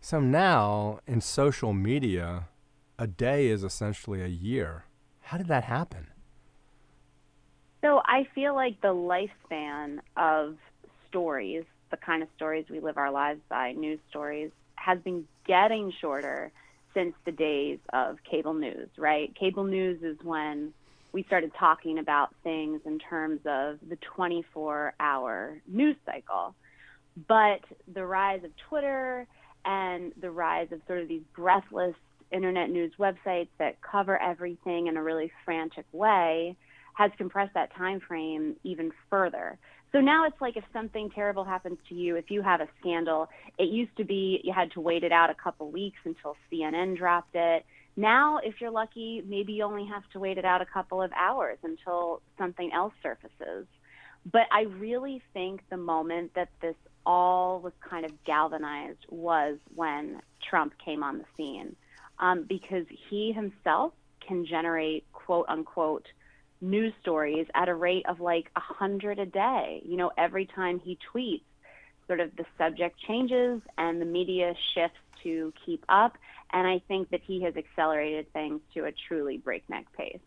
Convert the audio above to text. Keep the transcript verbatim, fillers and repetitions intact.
So now in social media, a day is essentially a year. How did that happen? So I feel like the lifespan of stories, the kind of stories we live our lives by, news stories, has been getting shorter since the days of cable news, right? Cable news is when we started talking about things in terms of the twenty-four hour news cycle. But the rise of Twitter and the rise of sort of these breathless internet news websites that cover everything in a really frantic way has compressed that time frame even further. So now it's like if something terrible happens to you, if you have a scandal, it used to be you had to wait it out a couple weeks until C N N dropped it. Now, if you're lucky, maybe you only have to wait it out a couple of hours until something else surfaces. But I really think the moment that this all was kind of galvanized was when Trump came on the scene, um, because he himself can generate quote unquote news stories at a rate of like a hundred a day. You know, every time he tweets, sort of the subject changes and the media shifts to keep up. And I think that he has accelerated things to a truly breakneck pace.